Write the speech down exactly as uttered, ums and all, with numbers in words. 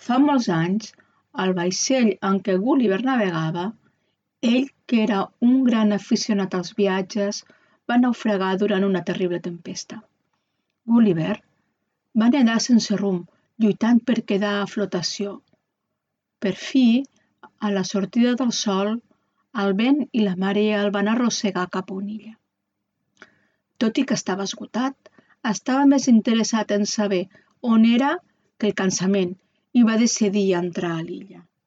Fa molts anys, el vaixell en què Gulliver navegava, ell, que era un gran aficionat als viatges, va naufragar durant una terrible tempesta. Gulliver va nedar sense rumb, lluitant per quedar a flotació. Per fi, a la sortida del sol, el vent i la marea el van arrossegar cap a una illa. Tot i que estava esgotat, estava més interessat en saber on era que el cansament i va decidir entrar a l'illa.